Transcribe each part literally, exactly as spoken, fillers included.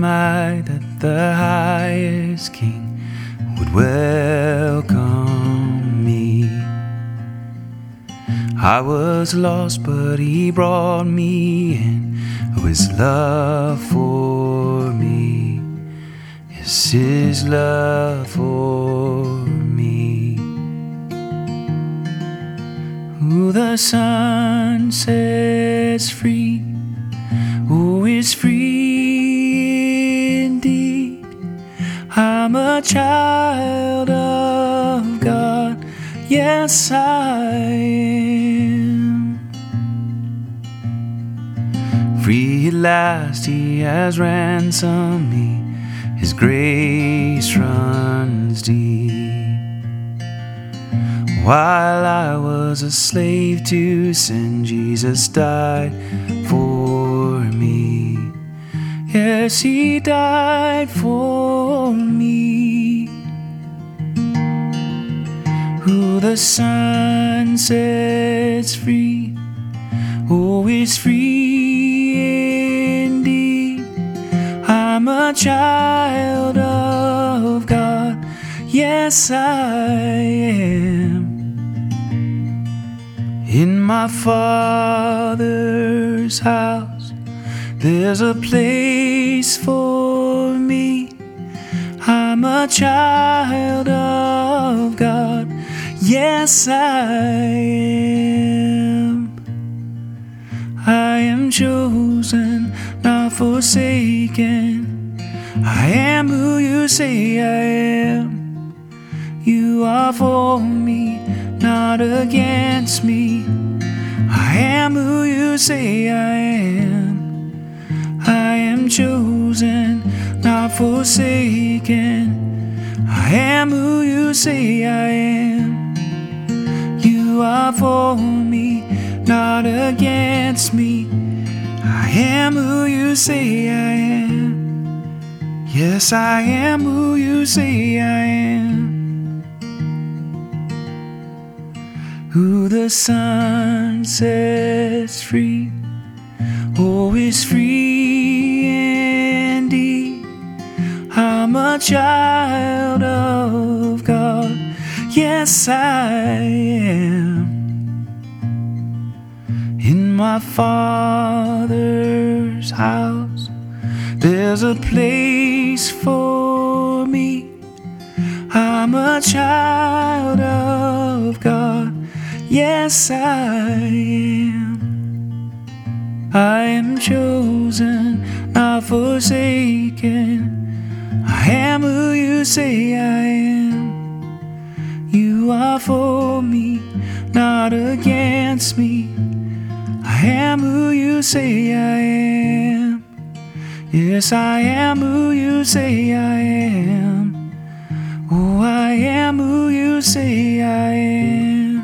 I that the highest King would welcome me? I was lost, but He brought me in. Oh, His love for me, yes, His love for me. Who the Son sets free, who is free indeed. I'm a child of God, yes I am. Free at last He has ransomed me, His grace runs deep. While I was a slave to sin, Jesus died for me. Yes, He died for me. Who the Son sets free, who is free indeed. I'm a child of God, yes I am. In my Father's house there's a place for me. I'm a child of God, yes I am. I am chosen, not forsaken. I am who you say I am. You are for me, not against me. I am who you say I am. I am chosen, not forsaken. I am who you say I am. You are for me, not against me. I am who you say I am. Yes, I am who you say I am. Who the Son sets free, who is free indeed. I'm a child of God, yes I am. In my Father's house there's a place for me. I'm a child of God, yes I am. I am chosen, not forsaken. I am who you say I am. You are for me, not against me. I am who you say I am. Yes, I am who you say I am. Oh, I am who you say I am.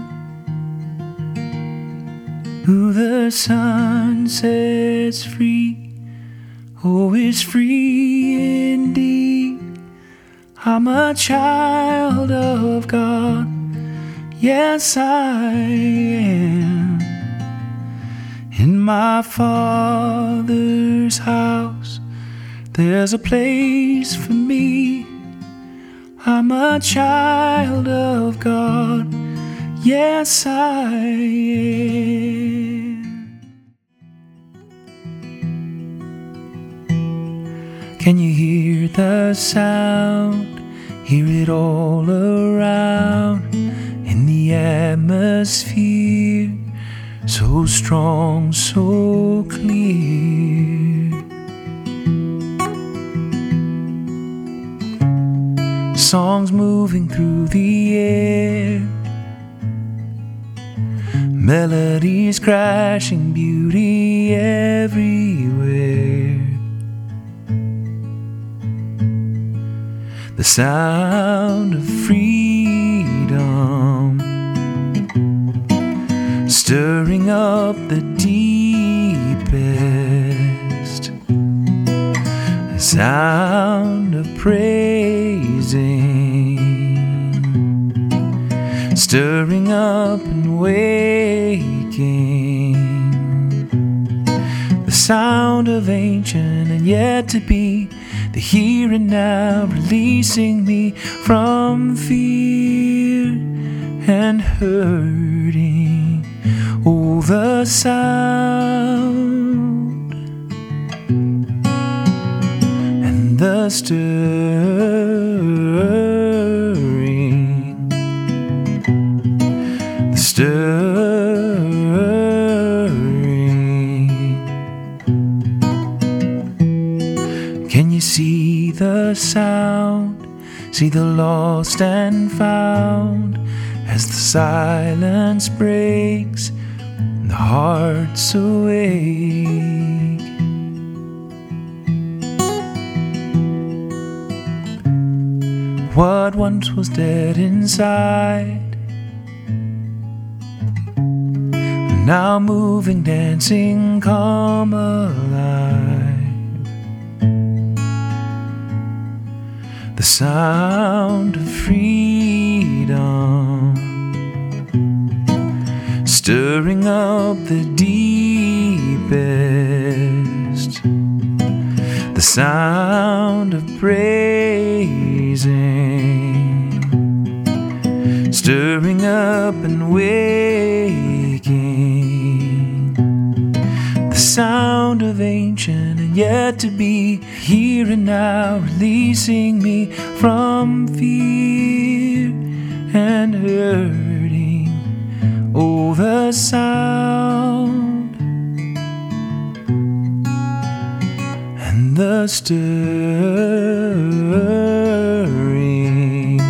Who the Son sets free, who is free indeed. I'm a child of God, yes I am. In my Father's house there's a place for me. I'm a child of God, yes I am. Can you hear the sound? Hear it all around in the atmosphere, so strong, so clear. Songs moving through the air, melodies crashing, beauty everywhere. The sound of freedom stirring up the deepest. The sound of praising stirring up and waking. The sound of ancient and yet to be the here and now, releasing me from fear and hurting. Oh, the sound and the stirring, the stirring. Can you see the sound? See the lost and found as the silence breaks and the heart's awake. What once was dead inside, now moving, dancing, come alive. The sound of freedom, stirring up the deepest. The sound of praising, stirring up and waking. The sound of ancient and yet to be, here and now, releasing me from fear and hurting. Oh, the sound and the stirring,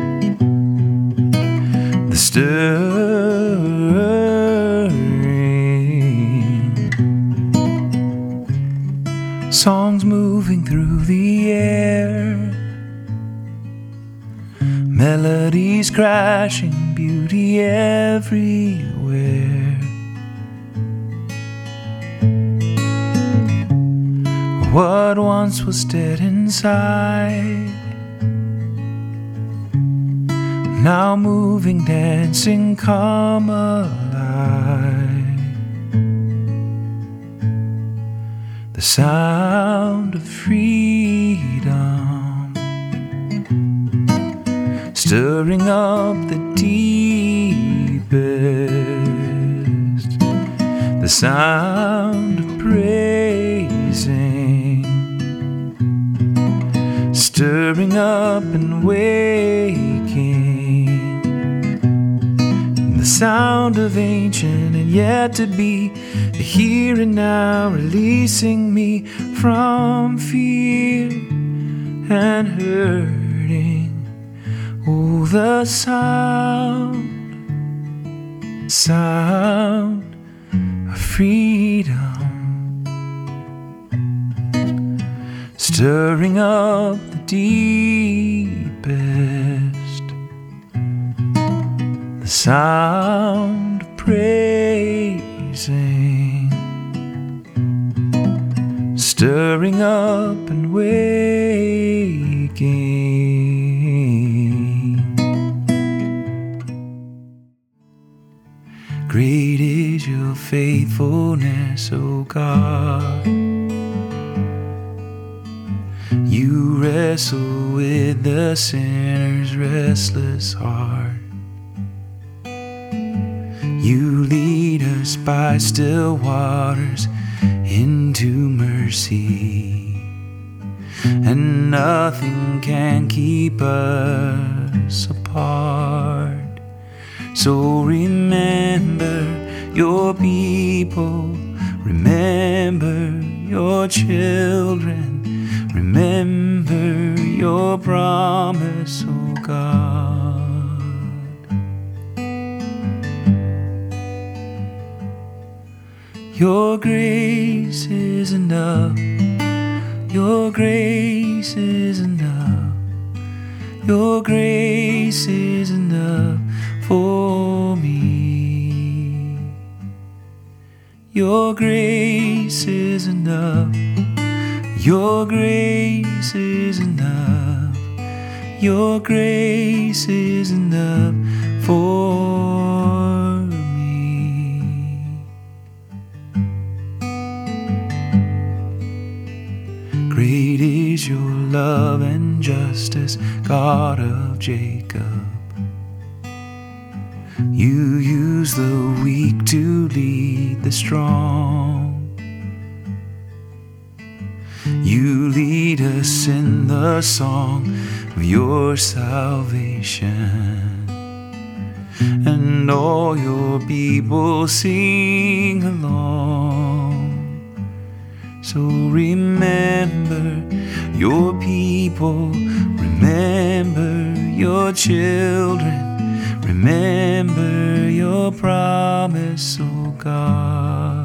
the stirring. Songs moving through the air, melodies crashing, beauty everywhere. What once was dead inside, now moving, dancing, come alive. The sound of freedom, stirring up the deepest. The sound of praising, stirring up and waking. The sound of ancient and yet to be, the here and now, releasing me from fear and hurting. Oh, the sound, sound of freedom, stirring up the deepest. The sound of praising, stirring up and waking. Great is your faithfulness, O God. You wrestle with the sinner's restless heart. You lead us by still waters into mercy, and nothing can keep us apart. So remember your people, remember your children, remember your promise, O God. Your grace is enough, your grace is enough, your grace is enough for me. Your grace is enough, your grace is enough, your grace is enough for me. Great is is your love and justice, God of Jacob. You use the weak to lead the strong. You lead us in the song of your salvation, and all your people sing along. So remember your people, remember your children, remember your promise, O God.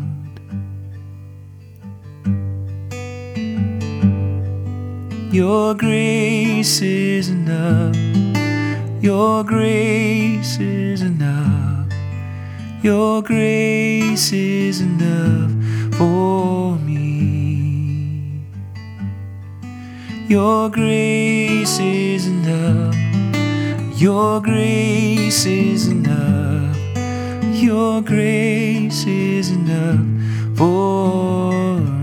Your grace is enough, your grace is enough, your grace is enough for me. Your grace is enough, your grace is enough, your grace is enough for me.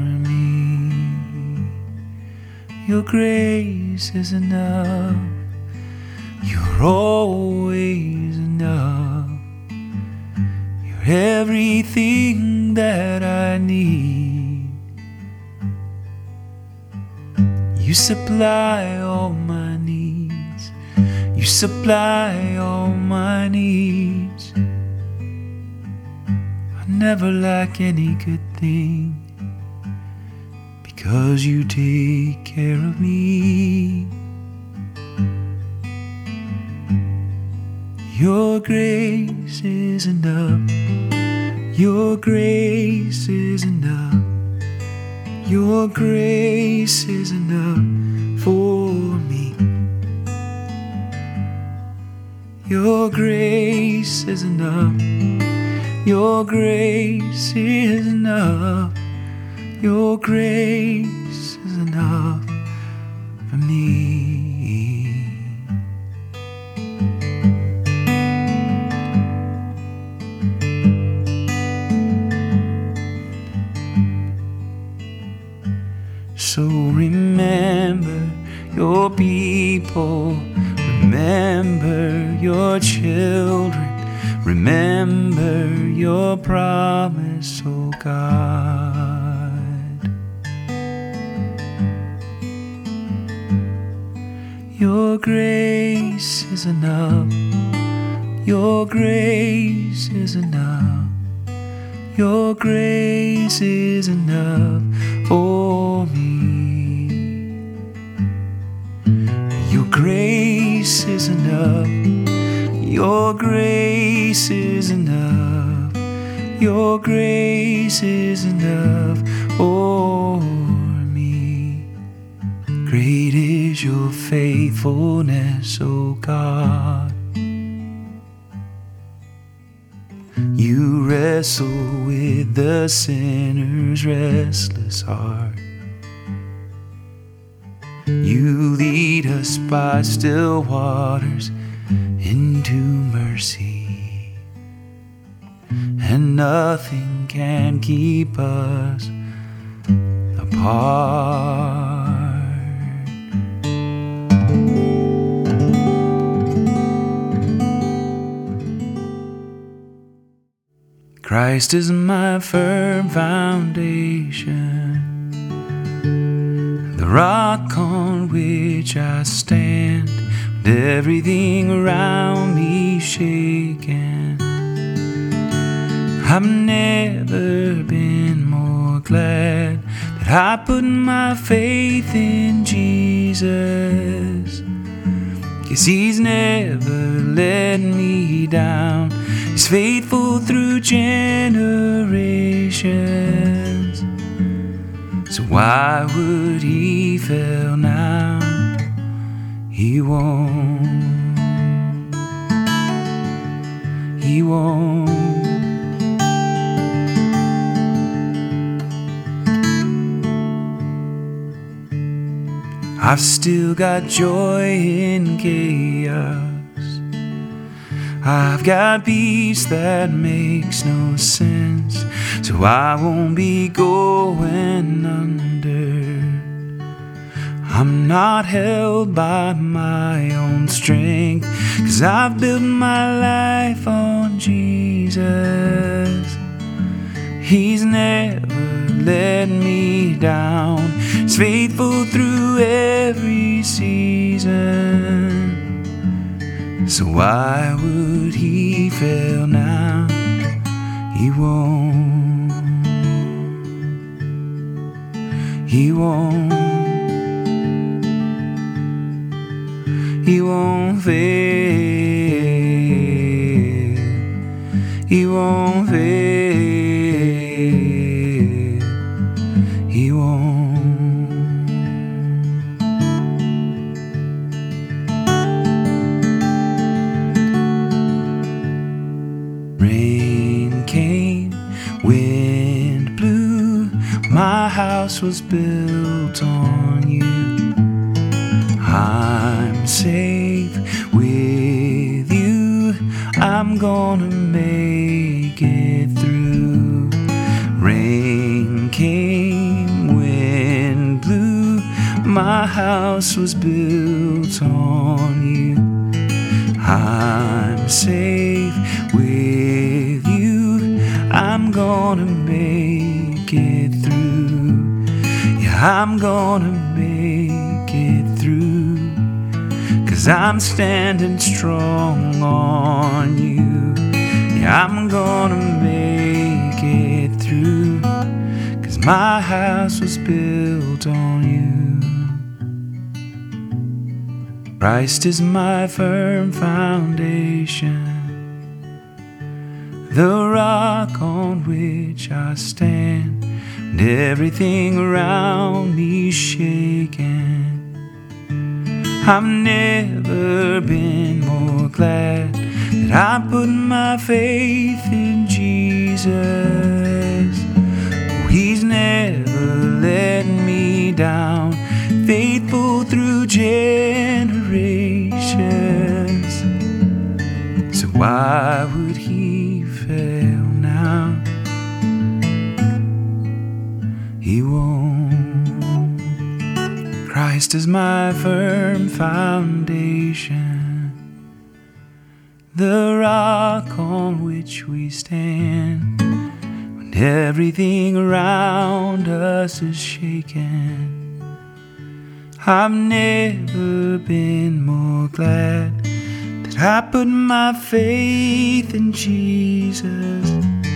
Your grace is enough, you're always enough. You're everything that I need. You supply all my needs, you supply all my needs. I never lack any good thing, because you take care of me. Your grace is enough, your grace is enough, your grace is enough for me. Your grace is enough, your grace is enough, your grace is enough for me. So remember your people, remember your children, remember your promise, O God. Your grace is enough, your grace is enough, your grace is enough for me. Your grace is enough, your grace is enough, your grace is enough for me. Great is your faithfulness, O God. You wrestle with the sinner's restless heart. You lead us by still waters into mercy, and nothing can keep us apart. Christ is my firm foundation, the rock on which I stand, with everything around me shaken. I've never been more glad that I put my faith in Jesus, 'cause He's never let me down. He's faithful through generations. So why would He fail now? He won't. He won't. I've still got joy in chaos. I've got peace that makes no sense, so I won't be going under. I'm not held by my own strength, 'cause I've built my life on Jesus. He's never let me down. He's faithful through every season. So why would he fail now? He won't. He won't. He won't fail. He won't fail. He won't. Rain came, wind blew, my house was built on you. I'm safe with you. I'm gonna make it through. Rain came, wind blew, my house was built on you. I'm safe with you. I'm gonna make it through. Yeah, I'm gonna make it through. 'Cause I'm standing strong on you. Yeah, I'm gonna make it through. 'Cause my house was built on you. Christ is my firm foundation, the rock on which I stand, and everything around me's shaking. I've never been more glad that I put my faith in Jesus. Oh, he's never let me down, faithful through generations. So why would he fail now? He won't. Christ is my firm foundation, the rock on which we stand, when everything around us is shaken. I've never been more glad that I put my faith in Jesus.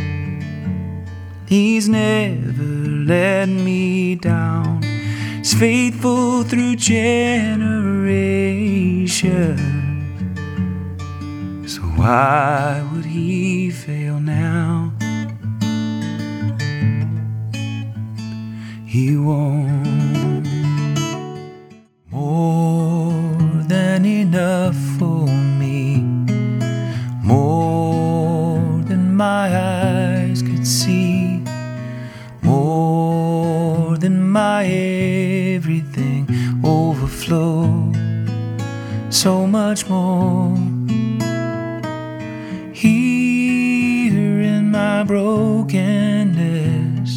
He's never let me down. He's faithful through generations. So why would he fail now? He won't. More than enough for me, more than my eyes could see, more than my everything overflow, so much more. Here in my brokenness,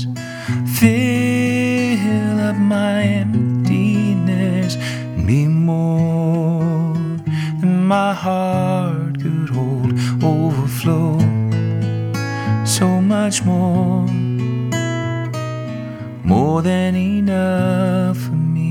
fill up my emptiness, and be more than my heart could hold, overflow, so much more, more than enough for me.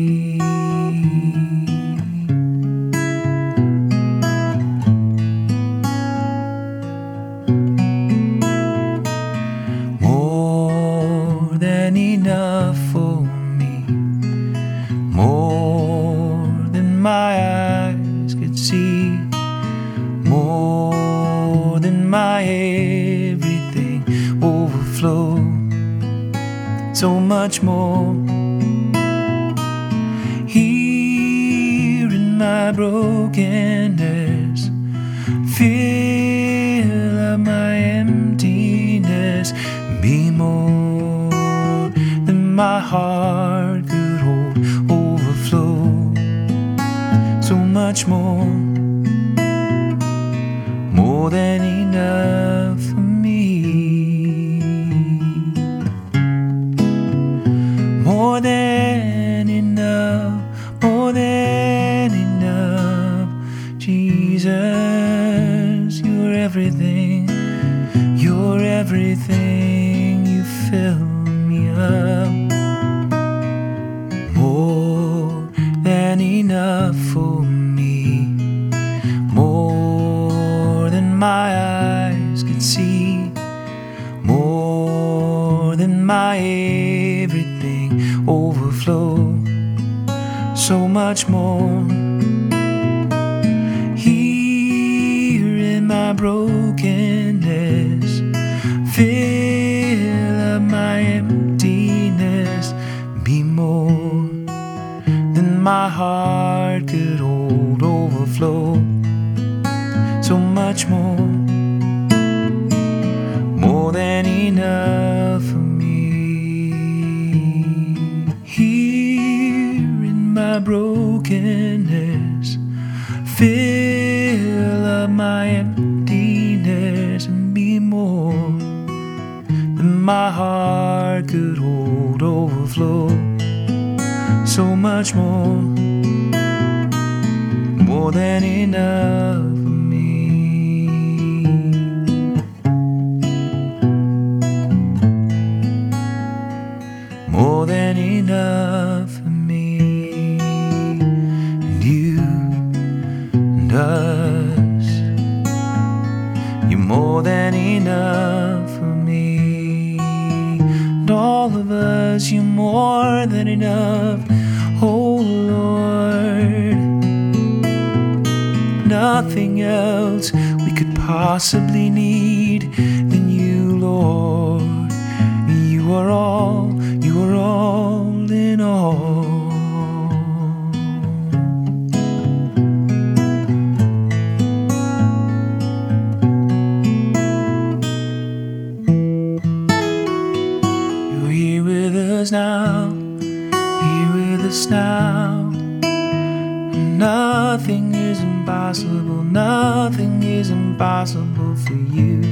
More than enough for me, more than my eyes could see, more than my everything overflow, so much more. Here in my brokenness, fill up my emptiness, be more than my heart could hold, overflow, so much more, more than enough for me. More than enough enough for me, more than my eyes could see, more than my everything overflow, so much more. Here in my brokenness, fill up my emptiness, be more than my heart could hold, overflow, so much more, more than enough for me. Here in my brokenness, fill up my emptiness and be more than my heart could hold, overflow, so much more, more than enough for me, more than enough for me, and you and us, you're more than enough for me, and all of us, you're more than enough. Oh Lord, nothing else we could possibly need than you, Lord. You are all, you are all in all. You're here with us now, here with us now. Nothing is impossible, nothing is impossible for you.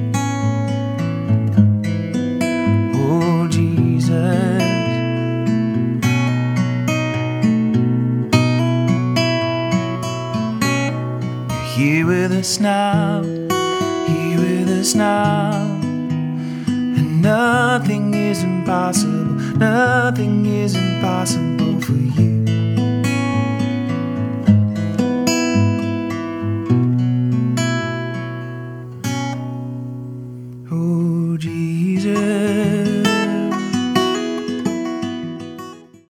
Oh Jesus, you're here with us now, here with us now. And nothing is impossible, nothing is impossible for you.